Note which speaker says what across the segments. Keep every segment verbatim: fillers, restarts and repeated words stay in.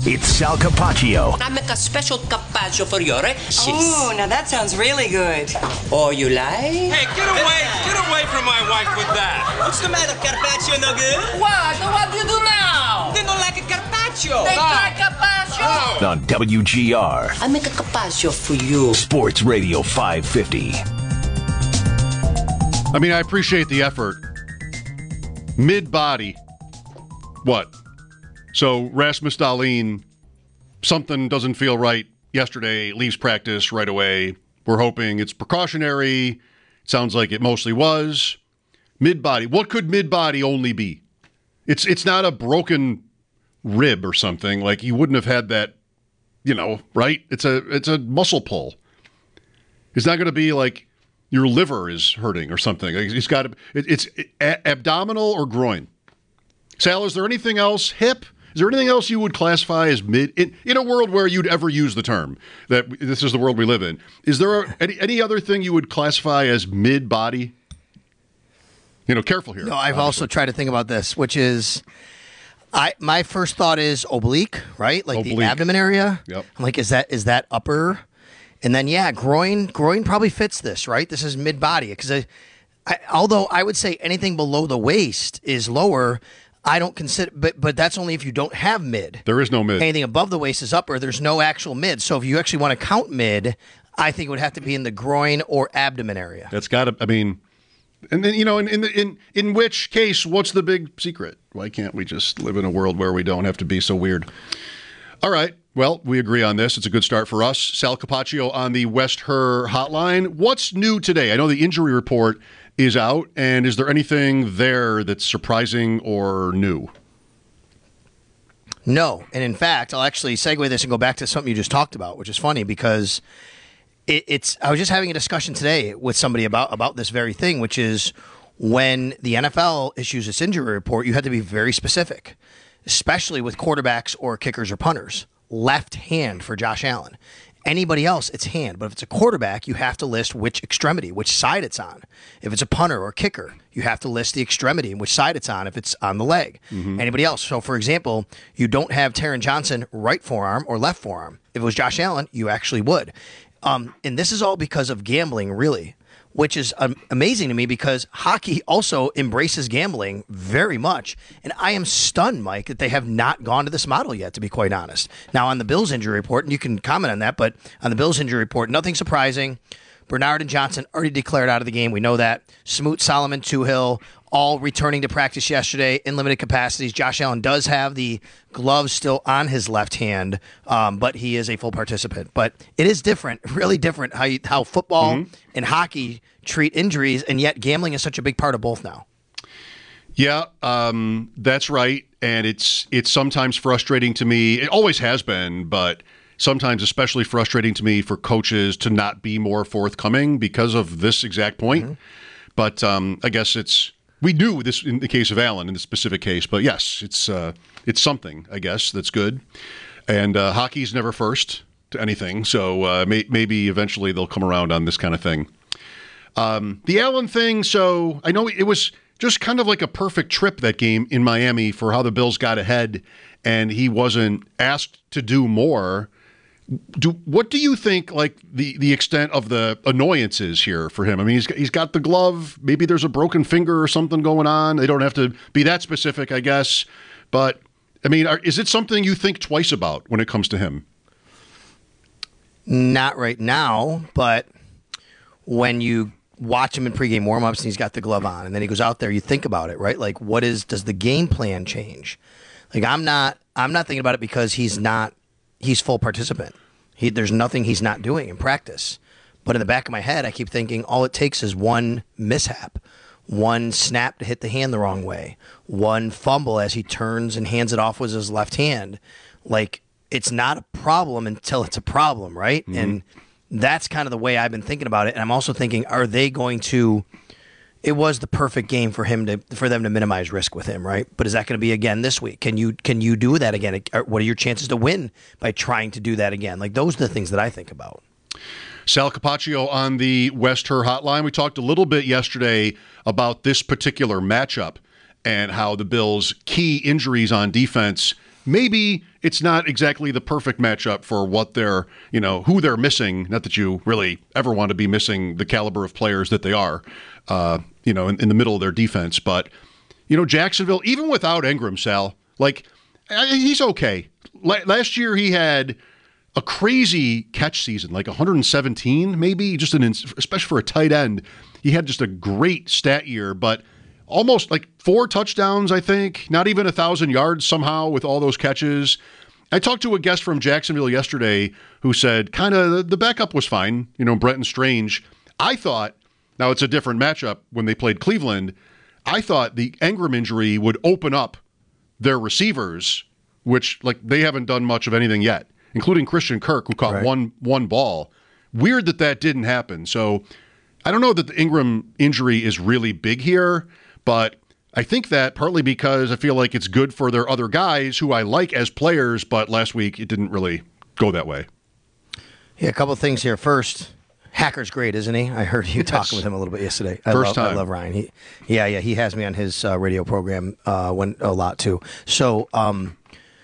Speaker 1: It's Sal Capaccio.
Speaker 2: I make a special carpaccio for you, right?
Speaker 3: Oh, now that sounds really good.
Speaker 2: Oh, you like?
Speaker 4: Hey, get away! Get away from my wife with that!
Speaker 5: What's the matter, carpaccio no good?
Speaker 2: What? What do you do now?
Speaker 5: They don't like a carpaccio.
Speaker 2: They like carpaccio?
Speaker 1: On W G R.
Speaker 2: I make a carpaccio for you.
Speaker 1: Sports Radio five fifty.
Speaker 6: I mean, I appreciate the effort. Mid-body. What? So Rasmus Dahlin, something doesn't feel right yesterday, leaves practice right away. We're hoping it's precautionary. Sounds like it mostly was. Mid-body. What could mid-body only be? It's it's not a broken rib or something. Like, you wouldn't have had that, you know, right? It's a it's a muscle pull. It's not going to be like your liver is hurting or something. It's got to, it, it's a, abdominal or groin. Sal, is there anything else? Hip? Is there anything else you would classify as mid in, in a world where you'd ever use the term that this is the world we live in? Is there a, any any other thing you would classify as mid body? You know, careful here.
Speaker 7: No, I've
Speaker 6: obviously.
Speaker 7: also tried to think about this, which is, I my first thought is oblique, right? Like
Speaker 6: Oblique.
Speaker 7: the abdomen area.
Speaker 6: Yep.
Speaker 7: I'm like, is that is that upper? And then yeah, groin groin probably fits this, right? This is mid body because I, I, although I would say anything below the waist is lower. I don't consider, but but that's only if you don't have mid.
Speaker 6: There is no mid.
Speaker 7: Anything above the waist is upper. There's no actual mid. So if you actually want to count mid, I think it would have to be in the groin or abdomen area.
Speaker 6: That's got to. I mean, and then you know, in in the, in in which case, what's the big secret? Why can't we just live in a world where we don't have to be so weird? All right. Well, we agree on this. It's a good start for us. Sal Capaccio on the West Her hotline. What's new today? I know the injury report is out, and is there anything there that's surprising or new?
Speaker 7: No. And in fact, I'll actually segue this and go back to something you just talked about, which is funny because it, it's I was just having a discussion today with somebody about, about this very thing, which is when the N F L issues its injury report, you have to be very specific, especially with quarterbacks or kickers or punters. Left hand for Josh Allen. Anybody else, it's hand. But if it's a quarterback, you have to list which extremity, which side it's on. If it's a punter or kicker, you have to list the extremity and which side it's on if it's on the leg. Mm-hmm. Anybody else. So, for example, you don't have Taron Johnson right forearm or left forearm. If it was Josh Allen, you actually would. Um, and this is all because of gambling, really, which is um, amazing to me because hockey also embraces gambling very much. And I am stunned, Mike, that they have not gone to this model yet, to be quite honest. Now, on the Bills injury report, and you can comment on that, but on the Bills injury report, nothing surprising. Bernard and Johnson already declared out of the game. We know that. Smoot, Solomon, Tuhill, all returning to practice yesterday in limited capacities. Josh Allen does have the gloves still on his left hand, um, but he is a full participant. But it is different, really different, how you, how football mm-hmm. and hockey treat injuries, and yet gambling is such a big part of both now.
Speaker 6: Yeah, um, that's right. And it's it's sometimes frustrating to me. It always has been, but sometimes especially frustrating to me for coaches to not be more forthcoming because of this exact point. Mm-hmm. But um, I guess it's we knew this in the case of Allen in this specific case. But yes, it's uh, it's something, I guess, that's good. And uh, hockey's never first to anything, so uh, may, maybe eventually they'll come around on this kind of thing. Um, the Allen thing, so I know it was just kind of like a perfect trip, that game in Miami, for how the Bills got ahead and he wasn't asked to do more. Do what do you think, like, the, the extent of the annoyances here for him? I mean, he's he's got the glove. Maybe there's a broken finger or something going on. They don't have to be that specific, I guess. But, I mean, are, is it something you think twice about when it comes to him?
Speaker 7: Not right now, but when you watch him in pregame warmups and he's got the glove on and then he goes out there, you think about it, right? Like, what is, does the game plan change? Like, I'm not, I'm not thinking about it because he's not, he's full participant. He, there's nothing he's not doing in practice. But in the back of my head, I keep thinking all it takes is one mishap, one snap to hit the hand the wrong way, one fumble as he turns and hands it off with his left hand. Like, it's not a problem until it's a problem, right? Mm-hmm. And that's kind of the way I've been thinking about it. And I'm also thinking, are they going to – it was the perfect game for him to for them to minimize risk with him, right? But is that going to be again this week? Can you can you do that again? What are your chances to win by trying to do that again? Like, those are the things that I think about.
Speaker 6: Sal Capaccio on the West Her hotline. We talked a little bit yesterday about this particular matchup and how the Bills' key injuries on defense maybe it's not exactly the perfect matchup for what they're, you know, who they're missing. Not that you really ever want to be missing the caliber of players that they are, uh, you know, in, in the middle of their defense. But, you know, Jacksonville, even without Ingram, Sal, like, he's okay. Last year he had a crazy catch season, like one hundred seventeen, maybe, just an, especially for a tight end. He had just a great stat year, but almost like four touchdowns, I think, not even a thousand yards somehow with all those catches. I talked to a guest from Jacksonville yesterday who said kind of the backup was fine, you know, Brenton Strange. I thought, now it's a different matchup when they played Cleveland, I thought the Ingram injury would open up their receivers, which like they haven't done much of anything yet, including Christian Kirk, who caught
Speaker 7: right.
Speaker 6: one one ball. Weird that that didn't happen. So I don't know that the Ingram injury is really big here, but I think that partly because I feel like it's good for their other guys who I like as players, but last week it didn't really go that way.
Speaker 7: Yeah, a couple of things here. First, Hacker's great, isn't he? I heard you yes. talking with him a little bit yesterday. I
Speaker 6: First
Speaker 7: love,
Speaker 6: time.
Speaker 7: I love Ryan. He, yeah, yeah, he has me on his uh, radio program uh, when, a lot too. So um,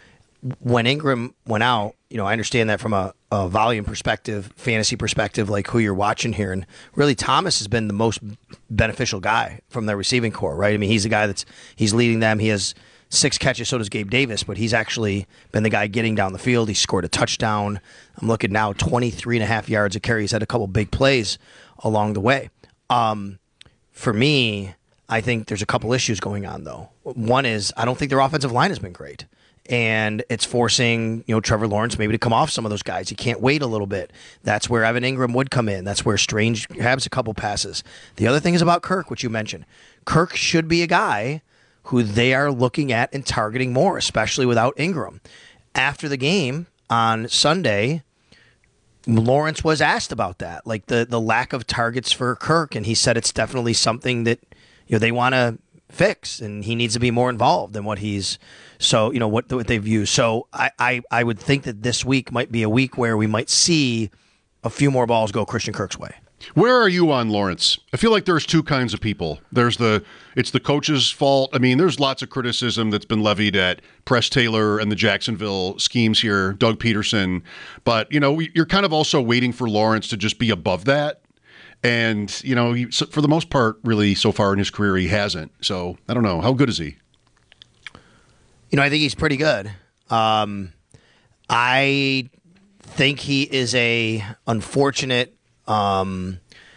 Speaker 7: when Ingram went out, you know, I understand that from a, a volume perspective, fantasy perspective, like who you're watching here. And really, Thomas has been the most beneficial guy from their receiving core, right? I mean, he's the guy that's he's leading them. He has six catches, so does Gabe Davis, but he's actually been the guy getting down the field. He scored a touchdown. I'm looking now, twenty-three and a half yards of carry. He's had a couple big plays along the way. Um, for me, I think there's a couple issues going on, though. One is I don't think their offensive line has been great. And it's forcing, you know, Trevor Lawrence maybe to come off some of those guys. He can't wait a little bit. That's where Evan Ingram would come in. That's where Strange has a couple passes. The other thing is about Kirk, which you mentioned. Kirk should be a guy who they are looking at and targeting more, especially without Ingram. After the game on Sunday, Lawrence was asked about that, like the, the lack of targets for Kirk, and he said it's definitely something that, you know, they want to fix, and he needs to be more involved than what he's so you know what, what they've used. So I, I I would think that this week might be a week where we might see a few more balls go Christian Kirk's way.
Speaker 6: Where are you on Lawrence? I feel like there's two kinds of people. There's the it's the coach's fault. I mean, there's lots of criticism that's been levied at Press Taylor and the Jacksonville schemes here, Doug Peterson. But, you know, you're kind of also waiting for Lawrence to just be above that. And, you know, he, for the most part, really, so far in his career, he hasn't. So, I don't know. How good is he?
Speaker 7: You know, I think he's pretty good. Um, I think he is a unfortunate um,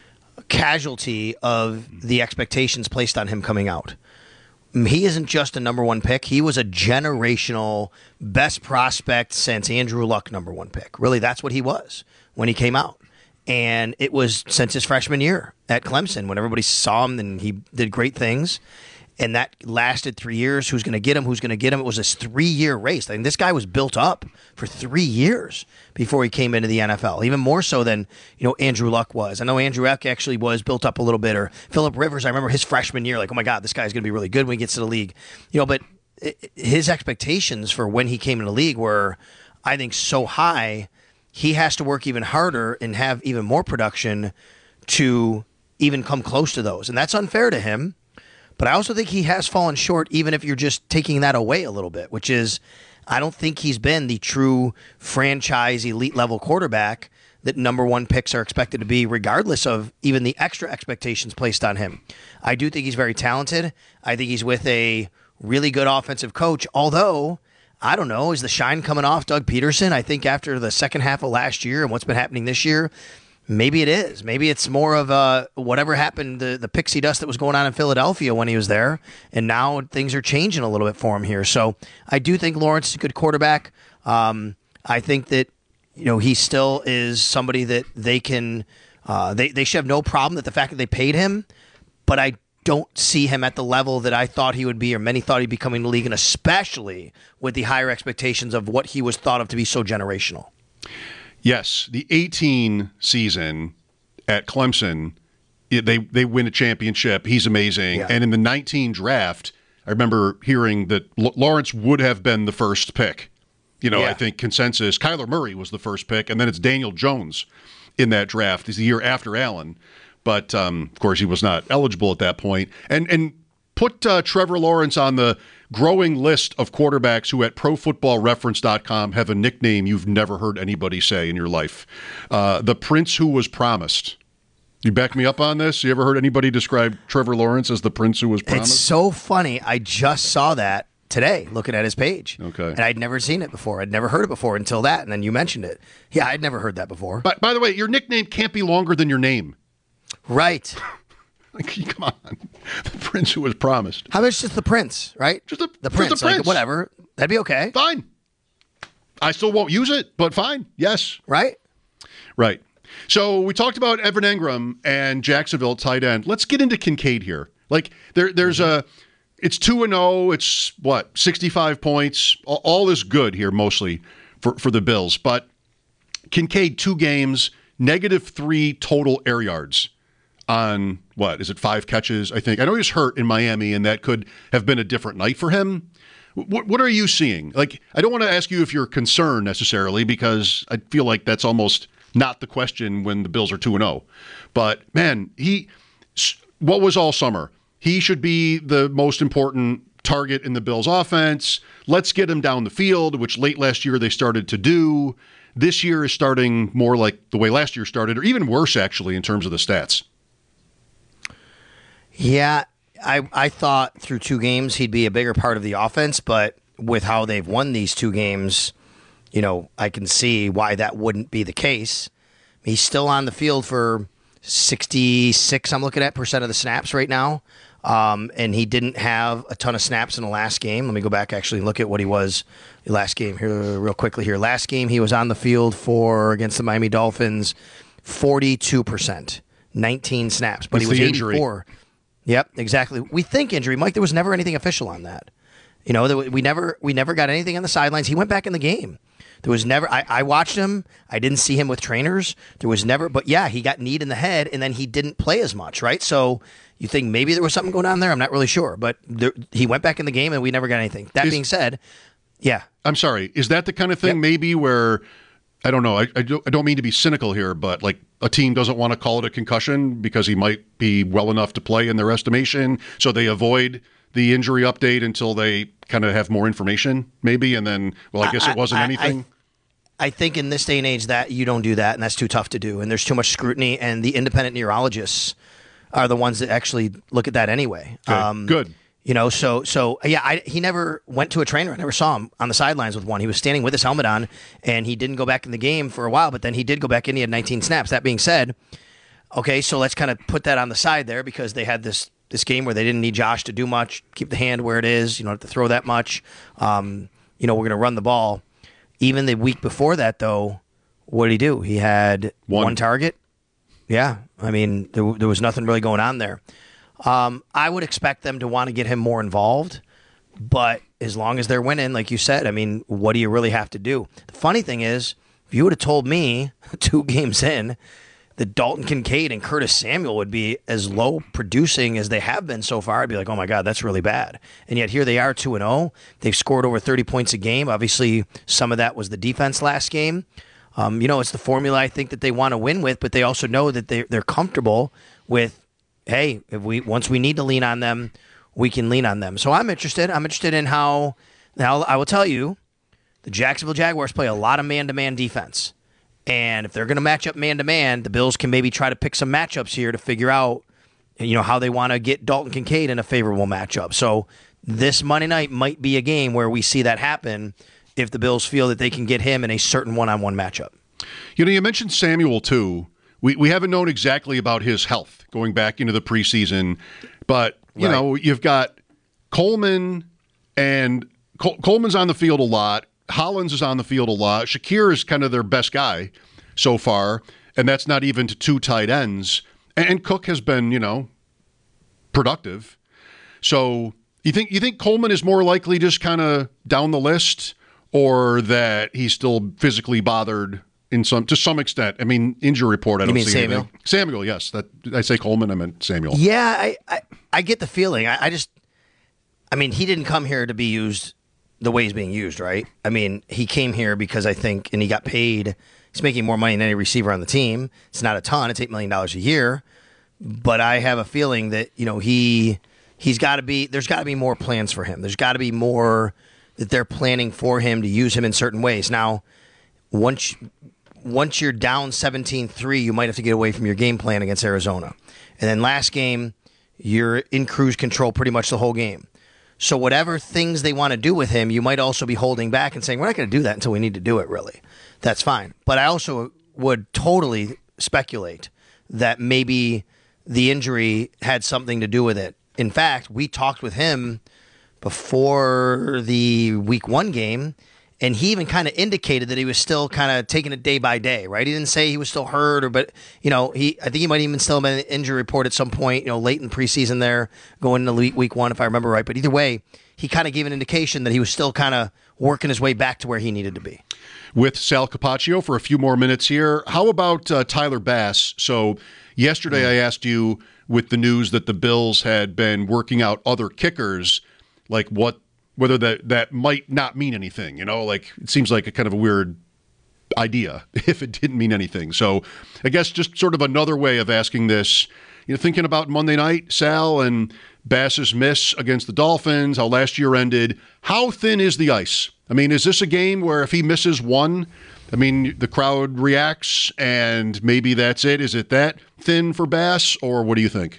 Speaker 7: casualty of the expectations placed on him coming out. He isn't just a number one pick. He was a generational best prospect since Andrew Luck number one pick. Really, that's what he was when he came out. And it was since his freshman year at Clemson when everybody saw him and he did great things. And that lasted three years. Who's going to get him? Who's going to get him? It was this three-year race. I mean, this guy was built up for three years before he came into the N F L, even more so than, you know, Andrew Luck was. I know Andrew Luck actually was built up a little bit, or Phillip Rivers. I remember his freshman year, like, oh, my God, this guy's going to be really good when he gets to the league. You know, but it, his expectations for when he came into the league were, I think, so high, he has to work even harder and have even more production to even come close to those. And that's unfair to him. But I also think he has fallen short, even if you're just taking that away a little bit, which is I don't think he's been the true franchise elite level quarterback that number one picks are expected to be, regardless of even the extra expectations placed on him. I do think he's very talented. I think he's with a really good offensive coach, although, I don't know, is the shine coming off Doug Peterson? I think after the second half of last year and what's been happening this year, maybe it is. Maybe it's more of a whatever happened, the, the pixie dust that was going on in Philadelphia when he was there, and now things are changing a little bit for him here. So I do think Lawrence is a good quarterback. Um, I think that, you know, he still is somebody that they can uh, they they should have no problem with the fact that they paid him, but I don't see him at the level that I thought he would be, or many thought he'd be coming to the league, and especially with the higher expectations of what he was thought of to be so generational.
Speaker 6: Yes, the eighteen season at Clemson, they they win a championship. He's amazing. Yeah. And in the nineteen draft, I remember hearing that L- Lawrence would have been the first pick. You know, yeah. I think consensus, Kyler Murray was the first pick, and then it's Daniel Jones in that draft. It's the year after Allen. But, um, of course, he was not eligible at that point. And, and put uh, Trevor Lawrence on the growing list of quarterbacks who at pro football reference dot com have a nickname you've never heard anybody say in your life. Uh, the Prince Who Was Promised. You back me up on this? You ever heard anybody describe Trevor Lawrence as the Prince Who Was Promised?
Speaker 7: It's so funny. I just saw that today looking at his page.
Speaker 6: Okay.
Speaker 7: And I'd never seen it before. I'd never heard it before until that, and then you mentioned it. Yeah, I'd never heard that before.
Speaker 6: But by the way, your nickname can't be longer than your name.
Speaker 7: Right.
Speaker 6: Like, come on. The Prince Who Was Promised.
Speaker 7: How about just the Prince, right?
Speaker 6: Just a,
Speaker 7: the
Speaker 6: just
Speaker 7: Prince.
Speaker 6: a Prince.
Speaker 7: Like, whatever. That'd be okay.
Speaker 6: Fine. I still won't use it, but fine. Yes.
Speaker 7: Right?
Speaker 6: Right. So we talked about Evan Engram and Jacksonville tight end. Let's get into Kincaid here. Like there, there's a, it's two and zero. It's what sixty-five points. All, all is good here mostly for for the Bills. But Kincaid two games, negative three total air yards on what is it five catches? I think I know he was hurt in Miami, and that could have been a different night for him. What what are you seeing? Like I don't want to ask you if you're concerned necessarily because I feel like that's almost not the question when the Bills are two and oh. But, man, he what was all summer? He should be the most important target in the Bills' offense. Let's get him down the field, which late last year they started to do. This year is starting more like the way last year started, or even worse, actually, in terms of the stats.
Speaker 7: Yeah, I, I thought through two games he'd be a bigger part of the offense, but with how they've won these two games, you know, I can see why that wouldn't be the case. He's still on the field for sixty-six, I'm looking at, percent of the snaps right now. Um, and he didn't have a ton of snaps in the last game. Let me go back actually and look at what he was last game here real quickly here. Last game he was on the field for, against the Miami Dolphins, forty-two percent, nineteen snaps. But
Speaker 6: It's
Speaker 7: he was
Speaker 6: the injury.
Speaker 7: eighty-four. Yep, exactly. We think injury. Mike, there was never anything official on that. You know, there, we never we never got anything on the sidelines. He went back in the game. There was never, I, I watched him. I didn't see him with trainers. There was never, but yeah, he got kneed in the head and then he didn't play as much, right? So you think maybe there was something going on there? I'm not really sure, but there, he went back in the game and we never got anything. That
Speaker 6: Is-
Speaker 7: being said, yeah.
Speaker 6: I'm sorry. Is that the kind of thing
Speaker 7: Yep.
Speaker 6: maybe where, I don't know, I, I, don't, I don't mean to be cynical here, but like a team doesn't want to call it a concussion because he might be well enough to play in their estimation, so they avoid the injury update until they kind of have more information, maybe, and then, well, I guess it wasn't
Speaker 7: I- I-
Speaker 6: anything.
Speaker 7: I think in this day and age that you don't do that, and that's too tough to do, and there's too much scrutiny, and the independent neurologists are the ones that actually look at that anyway.
Speaker 6: Okay, good.
Speaker 7: You know, so so yeah, I, he never went to a trainer. I never saw him on the sidelines with one. He was standing with his helmet on, and he didn't go back in the game for a while, but then he did go back in. He had nineteen snaps. That being said, okay, so let's kind of put that on the side there because they had this this game where they didn't need Josh to do much, keep the hand where it is. You don't have to throw that much. Um, you know, we're going to run the ball. Even the week before that, though, what did he do? He had
Speaker 6: One.
Speaker 7: one target. Yeah, I mean, there, there was nothing really going on there. Um, I would expect them to want to get him more involved, but as long as they're winning, like you said, I mean, what do you really have to do? The funny thing is, if you would have told me two games in that Dalton Kincaid and Curtis Samuel would be as low producing as they have been so far, I'd be like, oh my God, that's really bad. And yet here they are two and oh. They've scored over thirty points a game. Obviously, some of that was the defense last game. Um, you know, it's the formula I think that they want to win with, but they also know that they they're comfortable with, hey, if we once we need to lean on them, we can lean on them. So I'm interested. I'm interested in how. Now I will tell you, the Jacksonville Jaguars play a lot of man-to-man defense, and if they're going to match up man-to-man, the Bills can maybe try to pick some matchups here to figure out, you know, how they want to get Dalton Kincaid in a favorable matchup. So this Monday night might be a game where we see that happen if the Bills feel that they can get him in a certain one-on-one matchup.
Speaker 6: You know, you mentioned Samuel, too. We we haven't known exactly about his health going back into the preseason, but, you
Speaker 7: Right.
Speaker 6: know, you've got Coleman, and Col- Coleman's on the field a lot. Hollins is on the field a lot. Shakir is kind of their best guy so far, and that's not even to two tight ends. And, and Cook has been, you know, productive. So you think you think Coleman is more likely just kind of down the list, or that he's still physically bothered in some to some extent? I mean, injury report, I don't
Speaker 7: mean
Speaker 6: see
Speaker 7: Samuel?
Speaker 6: anything. Samuel, yes. That I say Coleman, I meant Samuel.
Speaker 7: Yeah, I, I, I get the feeling. I, I just, I mean, he didn't come here to be used the way he's being used, right? I mean, he came here because I think, and he got paid. He's making more money than any receiver on the team. It's not a ton. It's eight million dollars a year. But I have a feeling that, you know, he he's got to be. There's got to be more plans for him. There's got to be more that they're planning for him to use him in certain ways. Now, once once you're down seventeen three, you might have to get away from your game plan against Arizona. And then last game, you're in cruise control pretty much the whole game. So whatever things they want to do with him, you might also be holding back and saying, we're not going to do that until we need to do it, really. That's fine. But I also would totally speculate that maybe the injury had something to do with it. In fact, we talked with him before the week one game, and he even kind of indicated that he was still kind of taking it day by day, right? He didn't say he was still hurt, or but you know, he I think he might even still have been an injury report at some point, you know, late in the preseason there, going into week week one, if I remember right. But either way, he kind of gave an indication that he was still kind of working his way back to where he needed to be.
Speaker 6: With Sal Capaccio for a few more minutes here, how about uh, Tyler Bass? So yesterday mm. I asked you, with the news that the Bills had been working out other kickers, like what. Whether that, that might not mean anything, you know, like it seems like a kind of a weird idea if it didn't mean anything. So I guess just sort of another way of asking this, you know, thinking about Monday night, Sal, and Bass's miss against the Dolphins, how last year ended, how thin is the ice? I mean, is this a game where if he misses one, I mean, the crowd reacts and maybe that's it? Is it that thin for Bass, or what do you think?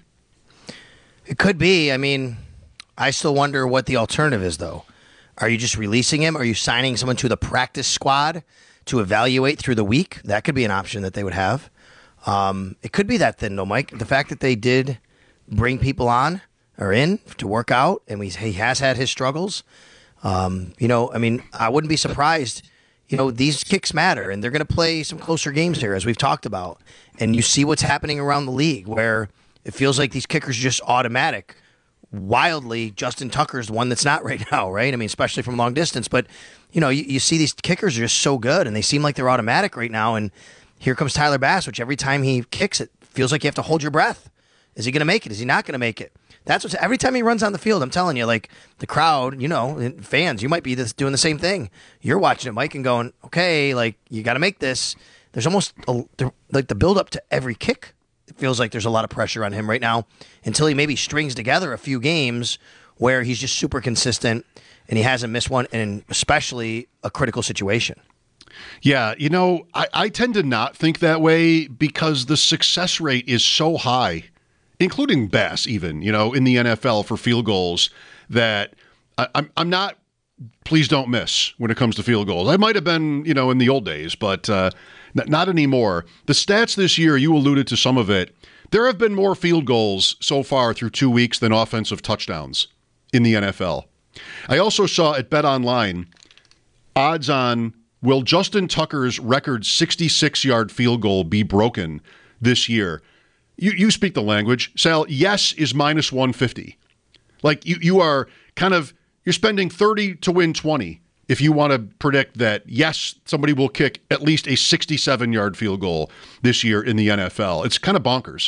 Speaker 7: It could be. I mean, I still wonder what the alternative is, though. Are you just releasing him? Are you signing someone to the practice squad to evaluate through the week? That could be an option that they would have. Um, it could be that thin, though, Mike. The fact that they did bring people on or in to work out, and we, he has had his struggles. Um, you know, I mean, I wouldn't be surprised. You know, these kicks matter, and they're going to play some closer games here, as we've talked about. And you see what's happening around the league, where it feels like these kickers are just automatic. Wildly, Justin Tucker's the one that's not right now, right? I mean, especially from long distance. But, you know, you, you see these kickers are just so good, and they seem like they're automatic right now. And here comes Tyler Bass, which every time he kicks it, feels like you have to hold your breath. Is he going to make it? Is he not going to make it? That's what's every time he runs on the field, I'm telling you, like the crowd, you know, fans, you might be this, doing the same thing. You're watching it, Mike, and going, okay, like you got to make this. There's almost a, like the build up to every kick. It feels like there's a lot of pressure on him right now until he maybe strings together a few games where he's just super consistent and he hasn't missed one, and especially a critical situation.
Speaker 6: Yeah, you know, I, I tend to not think that way because the success rate is so high, including Bass even, you know, in the N F L for field goals, that I, I'm, I'm not, please don't miss when it comes to field goals. I might have been, you know, in the old days, but uh, not anymore. The stats this year, you alluded to some of it. There have been more field goals so far through two weeks than offensive touchdowns in the N F L. I also saw at BetOnline odds on will Justin Tucker's record sixty-six-yard field goal be broken this year. You you speak the language. Sal, yes is minus one fifty. Like you, you are kind of, you're spending thirty to win twenty. If you want to predict that, yes, somebody will kick at least a sixty-seven-yard field goal this year in the N F L. It's kind of bonkers.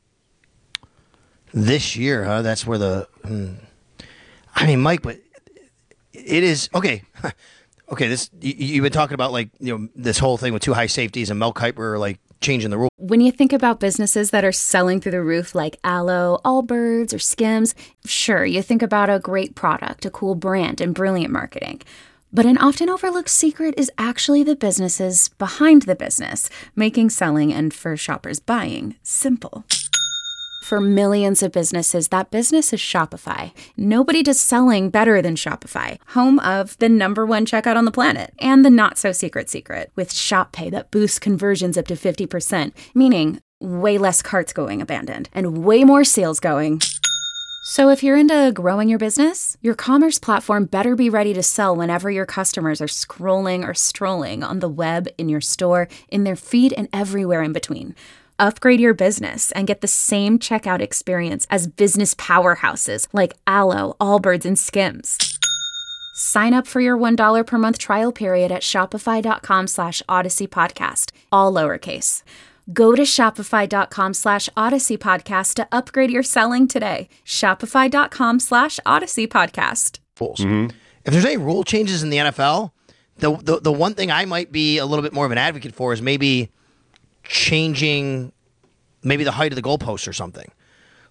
Speaker 7: This year, huh? That's where the... Hmm. I mean, Mike, but it is... Okay. Okay, this you, you've been talking about, like, you know, this whole thing with two high safeties and Mel Kiper, like, changing the rule.
Speaker 8: When you think about businesses that are selling through the roof like Aloe, Allbirds, or Skims, sure, you think about a great product, a cool brand, and brilliant marketing. But an often overlooked secret is actually the businesses behind the business, making selling and for shoppers buying simple. For millions of businesses, that business is Shopify. Nobody does selling better than Shopify, home of the number one checkout on the planet, and the not-so-secret secret, with Shop Pay that boosts conversions up to fifty percent, meaning way less carts going abandoned, and way more sales going. So if you're into growing your business, your commerce platform better be ready to sell whenever your customers are scrolling or strolling on the web, in your store, in their feed, and everywhere in between. Upgrade your business and get the same checkout experience as business powerhouses like Aloe, Allbirds, and Skims. Sign up for your one dollar per month trial period at shopify.com slash Odyssey Podcast, all lowercase. Go to shopify.com slash Odyssey Podcast to upgrade your selling today. Shopify.com slash Odyssey Podcast.
Speaker 7: Mm-hmm. If there's any rule changes in the N F L, the, the the one thing I might be a little bit more of an advocate for is maybe changing maybe the height of the goalposts or something.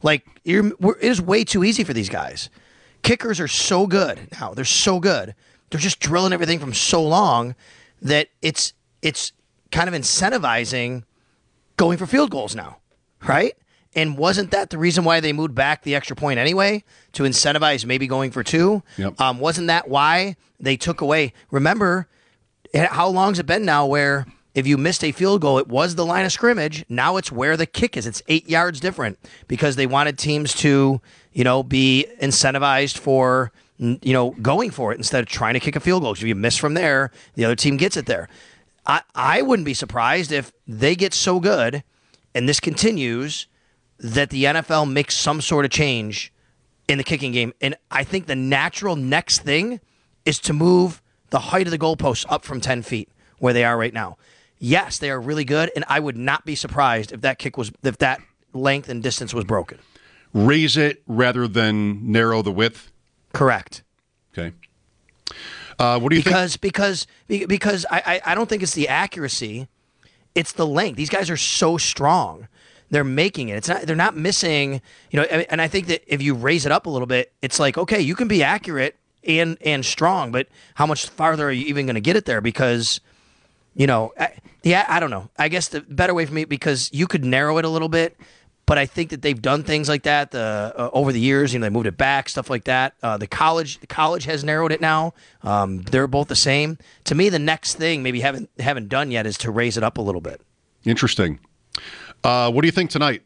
Speaker 7: Like, you're, we're, it is way too easy for these guys. Kickers are so good now. They're so good. They're just drilling everything from so long that it's it's kind of incentivizing going for field goals now, right? And wasn't that the reason why they moved back the extra point anyway, to incentivize maybe going for two?
Speaker 6: Yep.
Speaker 7: Um, wasn't that why they took away? Remember, how long's it been now where if you missed a field goal, it was the line of scrimmage. Now it's where the kick is. It's eight yards different because they wanted teams to, you know, be incentivized for, you know, going for it instead of trying to kick a field goal. If you miss from there, the other team gets it there. I, I wouldn't be surprised if they get so good and this continues that the N F L makes some sort of change in the kicking game. And I think the natural next thing is to move the height of the goalposts up from ten feet where they are right now. Yes, they are really good, and I would not be surprised if that kick was if that length and distance was broken.
Speaker 6: Raise it rather than narrow the width.
Speaker 7: Correct.
Speaker 6: Okay. Uh, what do you
Speaker 7: because,
Speaker 6: think?
Speaker 7: Because because because I, I I don't think it's the accuracy, it's the length. These guys are so strong. They're making it. It's not. They're not missing. You know, and I think that if you raise it up a little bit, it's like, okay, you can be accurate and and strong, but how much farther are you even going to get it there? Because, you know, I, yeah, I don't know. I guess the better way for me, because you could narrow it a little bit, but I think that they've done things like that the, uh, over the years. You know, they moved it back, stuff like that. Uh, the college, the college has narrowed it now. Um, they're both the same. To me, the next thing maybe haven't haven't done yet is to raise it up a little bit.
Speaker 6: Interesting. Uh, what do you think tonight?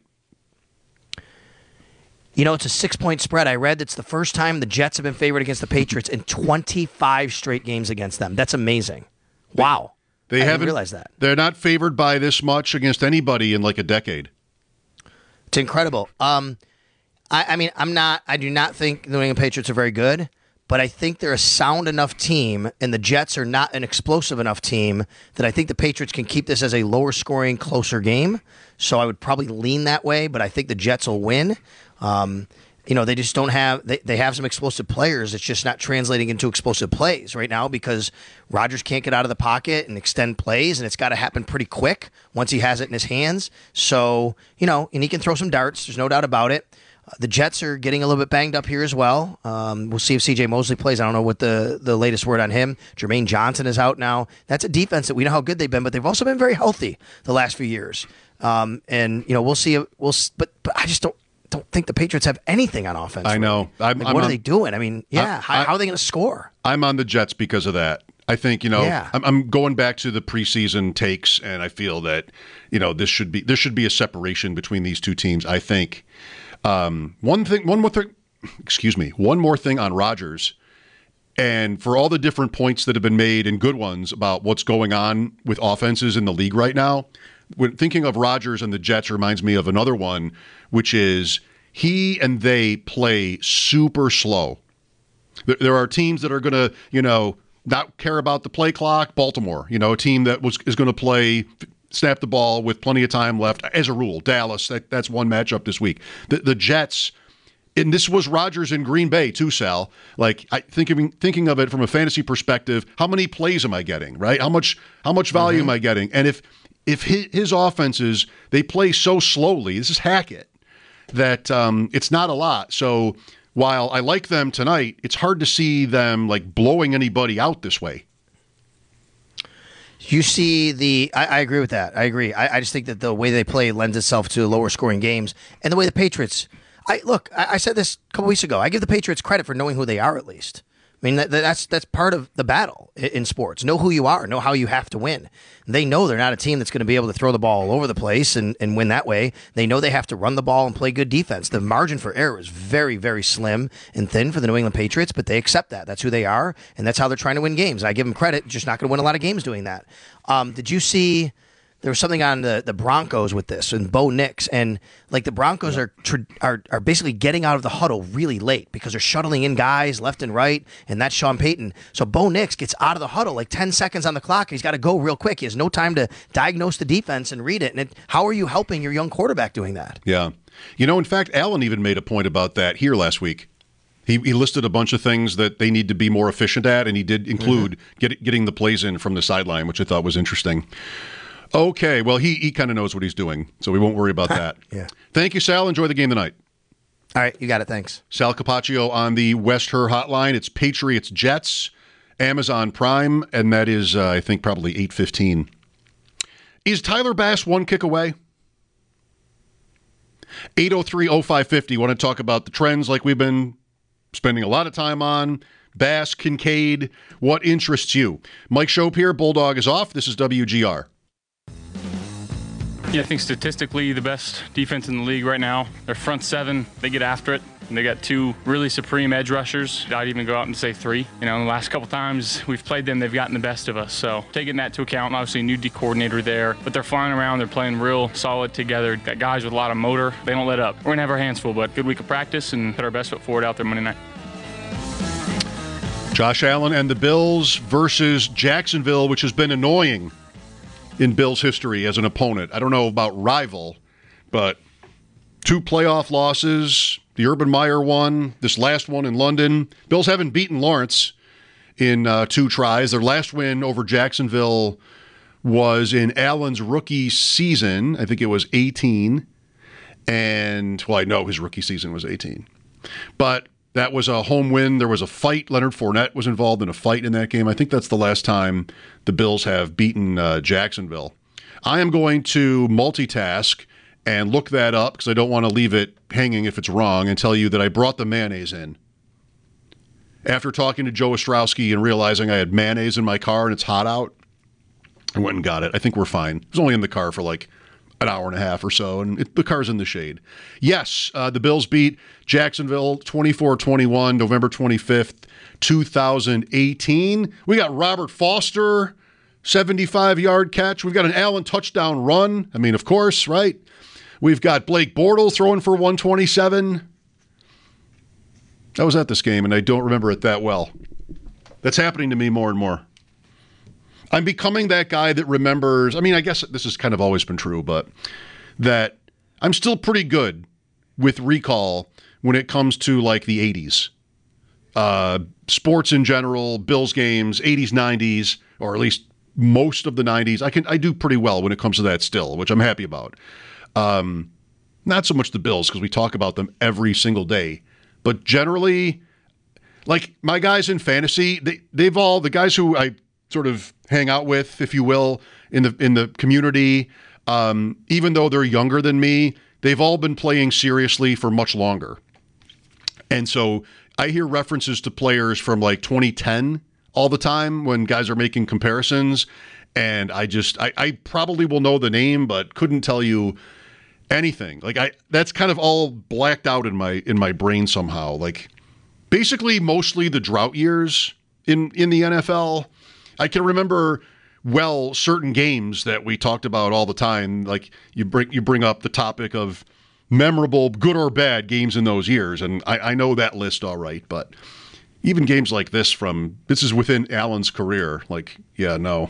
Speaker 7: You know, it's a six-point spread. I read it's the first time the Jets have been favored against the Patriots in twenty-five straight games against them. That's amazing. Wow.
Speaker 6: They
Speaker 7: I
Speaker 6: haven't
Speaker 7: didn't realize that.
Speaker 6: They're not favored by this much against anybody in like a decade.
Speaker 7: It's incredible. Um, I, I mean, I'm not. I do not think the New England Patriots are very good, but I think they're a sound enough team, and the Jets are not an explosive enough team that I think the Patriots can keep this as a lower-scoring, closer game. So I would probably lean that way, but I think the Jets will win. Um, you know, they just don't have they, they have some explosive players. It's just not translating into explosive plays right now because Rodgers can't get out of the pocket and extend plays, and it's got to happen pretty quick once he has it in his hands. So, you know, and he can throw some darts. There's no doubt about it. Uh, the Jets are getting a little bit banged up here as well. Um, we'll see if C J Mosley plays. I don't know what the, the latest word on him. Jermaine Johnson is out now. That's a defense that we know how good they've been, but they've also been very healthy the last few years. Um, and, you know, we'll see. We'll, but, but I just don't. don't think the Patriots have anything on offense.
Speaker 6: I know. I'm,
Speaker 7: like,
Speaker 6: I'm
Speaker 7: what
Speaker 6: on,
Speaker 7: are they doing? I mean, yeah,
Speaker 6: I,
Speaker 7: how,
Speaker 6: I,
Speaker 7: how are they going to score?
Speaker 6: I'm on the Jets because of that. I think, you know,
Speaker 7: Yeah.
Speaker 6: I'm, I'm going back to the preseason takes, and I feel that, you know, this should be there should be a separation between these two teams. I think um, one thing, one more thing, excuse me, one more thing on Rodgers, and for all the different points that have been made and good ones about what's going on with offenses in the league right now. When thinking of Rodgers and the Jets reminds me of another one, which is he and they play super slow. There, there are teams that are going to, you know, not care about the play clock. Baltimore, you know, a team that was is going to play, snap the ball with plenty of time left. As a rule, Dallas, that, that's one matchup this week. The, the Jets, and this was Rodgers in Green Bay too, Sal. Like I thinking thinking of it from a fantasy perspective, how many plays am I getting? Right? How much how much value mm-hmm. am I getting? And if if his, his offenses they play so slowly, this is Hackett, that um, it's not a lot. So while I like them tonight, it's hard to see them like blowing anybody out this way.
Speaker 7: You see the, I, I agree with that. I agree. I, I just think that the way they play lends itself to lower scoring games, and the way the Patriots. I look. I, I said this a couple weeks ago. I give the Patriots credit for knowing who they are at least. I mean, that, that's that's part of the battle in sports. Know who you are. Know how you have to win. They know they're not a team that's going to be able to throw the ball all over the place and, and win that way. They know they have to run the ball and play good defense. The margin for error is very, very slim and thin for the New England Patriots, but they accept that. That's who they are, and that's how they're trying to win games. I give them credit. Just not going to win a lot of games doing that. Um, did you see... There was something on the, the Broncos with this and Bo Nix, and like the Broncos are, are are basically getting out of the huddle really late because they're shuttling in guys left and right, and that's Sean Payton. So Bo Nix gets out of the huddle like ten seconds on the clock. He's got to go real quick. He has no time to diagnose the defense and read it. And it, how are you helping your young quarterback doing that?
Speaker 6: Yeah. You know, in fact, Allen even made a point about that here last week. He, he listed a bunch of things that they need to be more efficient at, and he did include mm-hmm. get, getting the plays in from the sideline, which I thought was interesting. Okay, well, he, he kind of knows what he's doing, so we won't worry about that.
Speaker 7: Yeah.
Speaker 6: Thank you, Sal. Enjoy the game tonight.
Speaker 7: All right, you got it. Thanks.
Speaker 6: Sal Capaccio on the West Her hotline. It's Patriots Jets, Amazon Prime, and that is, uh, I think, probably eight fifteen. Is Tyler Bass one kick away? eight oh three oh five five oh. Want to talk about the trends like we've been spending a lot of time on? Bass, Kincaid, what interests you? Mike Schopp here. Bulldog is off. This is W G R.
Speaker 9: Yeah, I think statistically the best defense in the league right now. Their front seven, they get after it. And they got two really supreme edge rushers. I'd even go out and say three. You know, in the last couple times we've played them, they've gotten the best of us. So taking that into account, obviously a new D coordinator there, but they're flying around. They're playing real solid together. Got guys with a lot of motor. They don't let up. We're gonna have our hands full, but good week of practice and put our best foot forward out there Monday night.
Speaker 6: Josh Allen and the Bills versus Jacksonville, which has been annoying in Bills history as an opponent. I don't know about rival, but two playoff losses. The Urban Meyer one, this last one in London. Bills haven't beaten Lawrence in uh, two tries. Their last win over Jacksonville was in Allen's rookie season. I think it was eighteen. And, well, I know his rookie season was eighteen. But that was a home win. There was a fight. Leonard Fournette was involved in a fight in that game. I think that's the last time the Bills have beaten uh, Jacksonville. I am going to multitask and look that up because I don't want to leave it hanging if it's wrong and tell you that I brought the mayonnaise in. After talking to Joe Ostrowski and realizing I had mayonnaise in my car and it's hot out, I went and got it. I think we're fine. I was only in the car for like an hour and a half or so, and it, the car's in the shade. Yes, uh, the Bills beat Jacksonville twenty-four twenty-one, November twenty-fifth, two thousand eighteen. We got Robert Foster, seventy-five-yard catch. We've got an Allen touchdown run. I mean, of course, right? We've got Blake Bortles throwing for one twenty-seven. I was at this game, and I don't remember it that well. That's happening to me more and more. I'm becoming that guy that remembers, I mean, I guess this has kind of always been true, but that I'm still pretty good with recall when it comes to, like, the eighties. Uh, sports in general, Bills games, eighties, nineties, or at least most of the nineties. I can I do pretty well when it comes to that still, which I'm happy about. Um, not so much the Bills, because we talk about them every single day. But generally, like my guys in fantasy, they, they've all, the guys who I sort of hang out with, if you will, in the in the community, um, even though they're younger than me, they've all been playing seriously for much longer. And so I hear references to players from like twenty ten all the time when guys are making comparisons. And I just, I, I probably will know the name, but couldn't tell you anything. Like I, that's kind of all blacked out in my in my brain somehow. Like basically mostly the drought years in, in the N F L. I can remember well certain games that we talked about all the time. Like you bring you bring up the topic of memorable, good or bad games in those years, and I, I know that list all right. But even games like this from this is within Allen's career. Like yeah, no.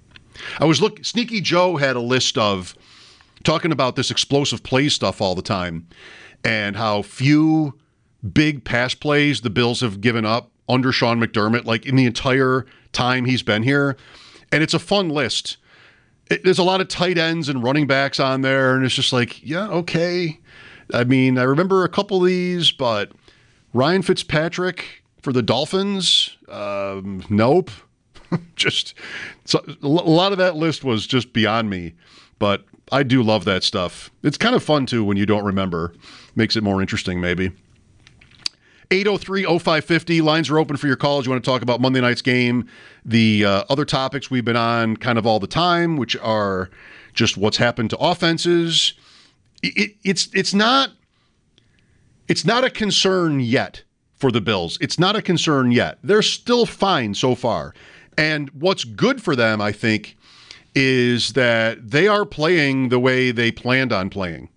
Speaker 6: I was look. Sneaky Joe had a list of talking about this explosive play stuff all the time, and how few big pass plays the Bills have given up under Sean McDermott, like in the entire time he's been here. And it's a fun list. It, there's a lot of tight ends and running backs on there, and it's just like, yeah, okay. I mean, I remember a couple of these, but Ryan Fitzpatrick for the Dolphins, um, nope. just so, a lot of that list was just beyond me, but I do love that stuff. It's kind of fun, too, when you don't remember. Makes it more interesting, maybe. eight oh three oh five five oh. Lines are open for your calls. You want to talk about Monday night's game, the uh, other topics we've been on kind of all the time, which are just what's happened to offenses. It, it, it's it's not it's not a concern yet for the Bills. It's not a concern yet. They're still fine so far. And what's good for them, I think, is that they are playing the way they planned on playing.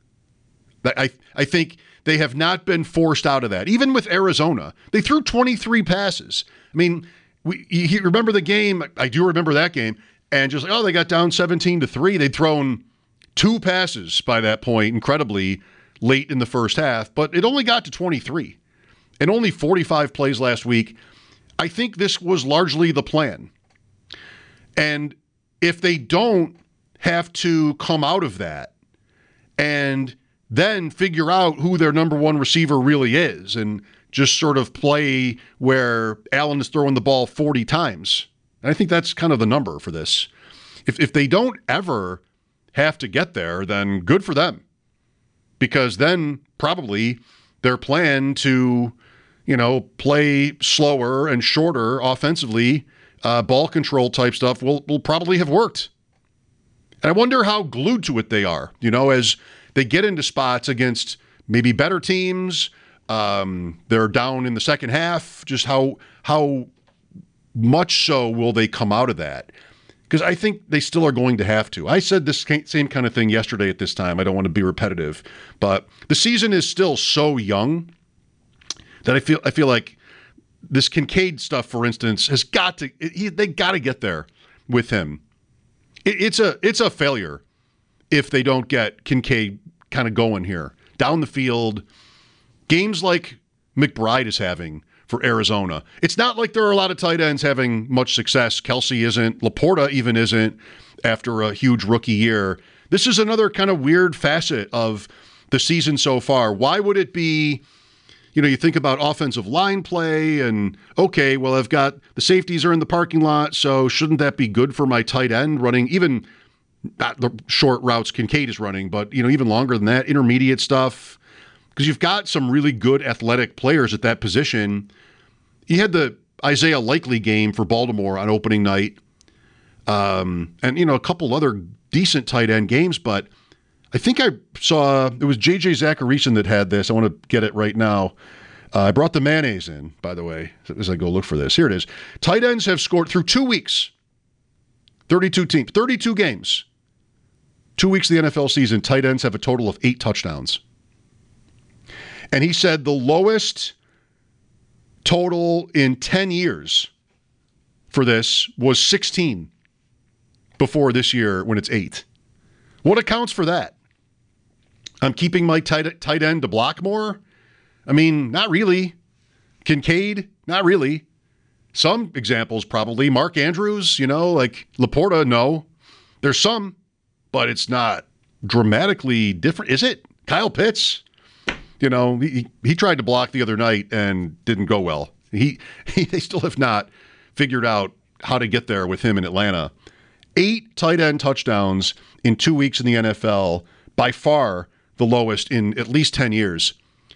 Speaker 6: I I think they have not been forced out of that. Even with Arizona, they threw twenty-three passes. I mean, we you remember the game? I do remember that game. And just like, oh, they got down seventeen to three. They'd thrown two passes by that point, incredibly late in the first half. But it only got to twenty-three. And only forty-five plays last week. I think this was largely the plan. And if they don't have to come out of that and then figure out who their number one receiver really is and just sort of play where Allen is throwing the ball forty times. And I think that's kind of the number for this. If if they don't ever have to get there, then good for them. Because then probably their plan to, you know, play slower and shorter offensively, uh, ball control type stuff will, will probably have worked. And I wonder how glued to it they are, you know, as they get into spots against maybe better teams. Um, they're down in the second half. Just how how much so will they come out of that? Because I think they still are going to have to. I said this same kind of thing yesterday at this time. I don't want to be repetitive, but the season is still so young that I feel I feel like this Kincaid stuff, for instance, has got to. He, they got to get there with him. It, it's a it's a failure if they don't get Kincaid kind of going here down the field. Games like McBride is having for Arizona. It's not like there are a lot of tight ends having much success. Kelsey isn't. Laporta even isn't after a huge rookie year. This is another kind of weird facet of the season so far. Why would it be, you know, you think about offensive line play and, okay, well, I've got the safeties are in the parking lot, so shouldn't that be good for my tight end running even not the short routes Kincaid is running, but, you know, even longer than that, intermediate stuff. Because you've got some really good athletic players at that position. He had the Isaiah Likely game for Baltimore on opening night. Um, and, you know, a couple other decent tight end games. But I think I saw, it was J J Zacharyson that had this. I want to get it right now. Uh, I brought the mayonnaise in, by the way, as I go look for this. Here it is. Tight ends have scored through two weeks. thirty-two teams, thirty-two games. Two weeks of the N F L season, tight ends have a total of eight touchdowns. And he said the lowest total in ten years for this was sixteen before this year when it's eight. What accounts for that? I'm keeping my tight, tight end to block more? I mean, not really. Kincaid? Not really. Some examples probably. Mark Andrews, you know, like Laporta, no. There's some, but it's not dramatically different. Is it? Kyle Pitts? You know, he he tried to block the other night and didn't go well. He, he they still have not figured out how to get there with him in Atlanta. Eight tight end touchdowns in two weeks in the N F L, by far the lowest in at least ten years.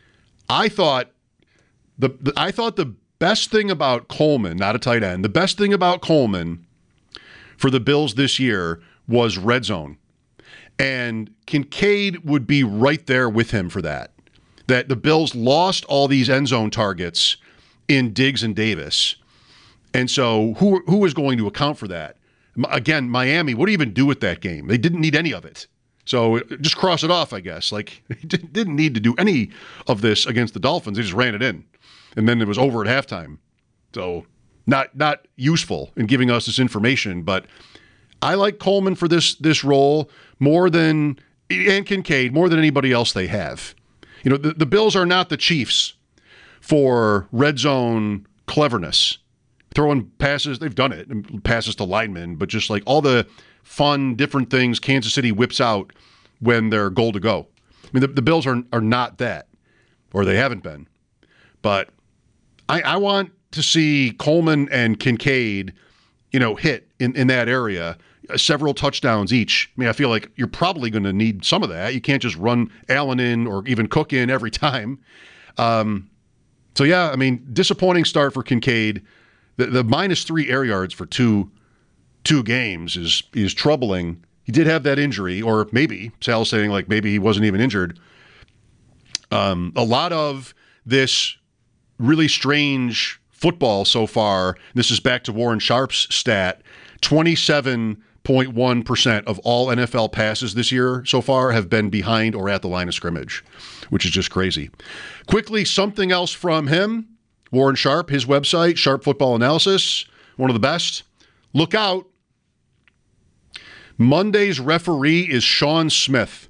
Speaker 6: I thought the, the I thought the best thing about Coleman, not a tight end, the best thing about Coleman for the Bills this year was red zone. And Kincaid would be right there with him for that. That the Bills lost all these end zone targets in Diggs and Davis. And so who who is going to account for that? Again, Miami, what do you even do with that game? They didn't need any of it. So just cross it off, I guess. Like, they didn't need to do any of this against the Dolphins. They just ran it in. And then it was over at halftime. So not not useful in giving us this information. But I like Coleman for this this role more than, and Kincaid, more than anybody else they have. You know, the, the Bills are not the Chiefs for red zone cleverness. Throwing passes, they've done it, passes to linemen, but just like all the fun, different things Kansas City whips out when they're goal to go. I mean, the, the Bills are are not that, or they haven't been. But I, I want to see Coleman and Kincaid, you know, hit in, in that area. Several touchdowns each. I mean, I feel like you're probably going to need some of that. You can't just run Allen in or even Cook in every time. Um, so, yeah, I mean, disappointing start for Kincaid. The, the minus three air yards for two two games is is troubling. He did have that injury, or maybe, Sal's saying like maybe he wasn't even injured. Um, a lot of this really strange football so far, this is back to Warren Sharp's stat, twenty-seven point one percent of all N F L passes this year so far have been behind or at the line of scrimmage, which is just crazy. Quickly, something else from him, Warren Sharp, his website, Sharp Football Analysis, one of the best. Look out. Monday's referee is Sean Smith.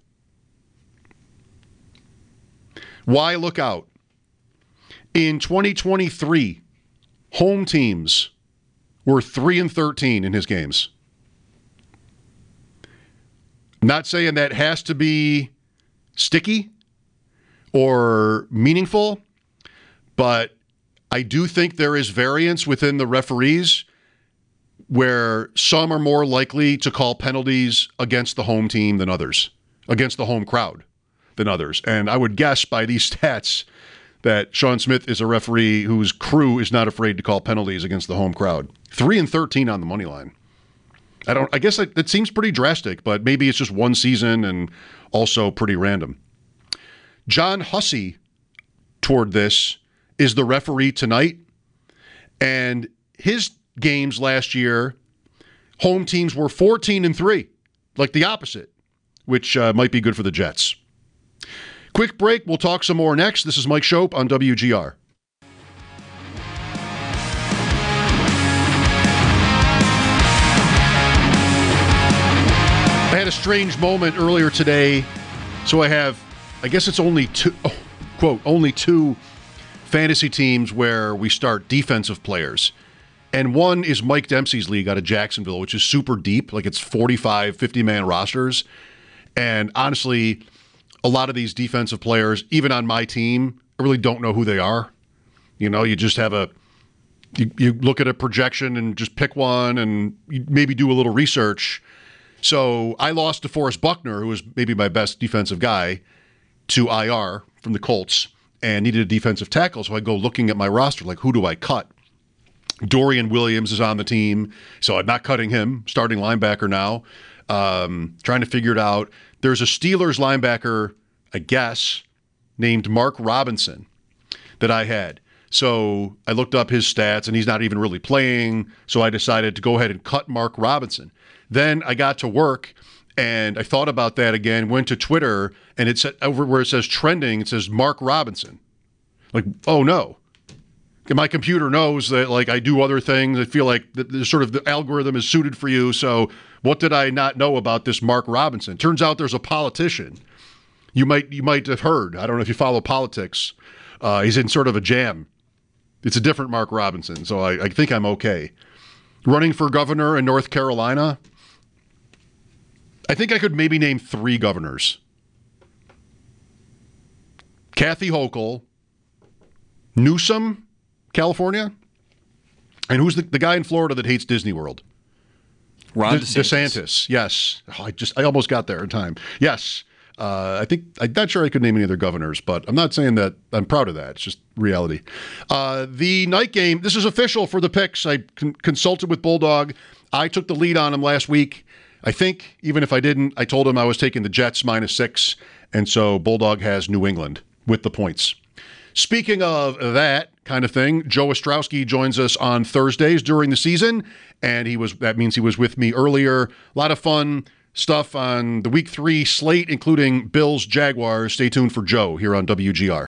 Speaker 6: Why look out? In twenty twenty-three, home teams were three and thirteen in his games. Not saying that has to be sticky or meaningful, but I do think there is variance within the referees where some are more likely to call penalties against the home team than others, against the home crowd than others. And I would guess by these stats that Sean Smith is a referee whose crew is not afraid to call penalties against the home crowd. Three and thirteen on the money line. I don't. I guess that, that seems pretty drastic, but maybe it's just one season and also pretty random. John Hussey, toward this, is the referee tonight, and his games last year, home teams were fourteen and three, like the opposite, which uh, might be good for the Jets. Quick break. We'll talk some more next. This is Mike Schopp on W G R. I had a strange moment earlier today, so I have, I guess it's only two, oh, quote, only two fantasy teams where we start defensive players. And one is Mike Dempsey's league out of Jacksonville, which is super deep, like it's forty-five, fifty-man rosters. And honestly, a lot of these defensive players, even on my team, I really don't know who they are. You know, you just have a, you, you look at a projection and just pick one and you maybe do a little research. So I lost to Forrest Buckner, who was maybe my best defensive guy, to I R from the Colts and needed a defensive tackle. So I go looking at my roster, like, who do I cut? Dorian Williams is on the team, so I'm not cutting him, starting linebacker now. Um, trying to figure it out. There's a Steelers linebacker, I guess, named Mark Robinson that I had. So I looked up his stats, and he's not even really playing, so I decided to go ahead and cut Mark Robinson. Then I got to work, and I thought about that again, went to Twitter, and it said, over where it says trending, it says Mark Robinson. Like, oh no. My computer knows that, like, I do other things. I feel like the, the sort of the algorithm is suited for you. So what did I not know about this Mark Robinson? Turns out there's a politician. You might you might have heard. I don't know if you follow politics. Uh, he's in sort of a jam. It's a different Mark Robinson, so I, I think I'm okay. Running for governor in North Carolina. I think I could maybe name three governors. Kathy Hochul, Newsom, California, and who's the, the guy in Florida that hates Disney World?
Speaker 10: Ron
Speaker 6: De-
Speaker 10: DeSantis.
Speaker 6: DeSantis. Yes, oh, I just I almost got there in time. Yes, uh, I think I'm not sure I could name any other governors, but I'm not saying that I'm proud of that. It's just reality. Uh, the night game. This is official for the picks. I con- consulted with Bulldog. I took the lead on him last week. I think even if I didn't, I told him I was taking the Jets minus six, and so Bulldog has New England with the points. Speaking of that kind of thing, Joe Ostrowski joins us on Thursdays during the season, and he was that means he was with me earlier. A lot of fun stuff on the week three slate, including Bills Jaguars. Stay tuned for Joe here on W G R.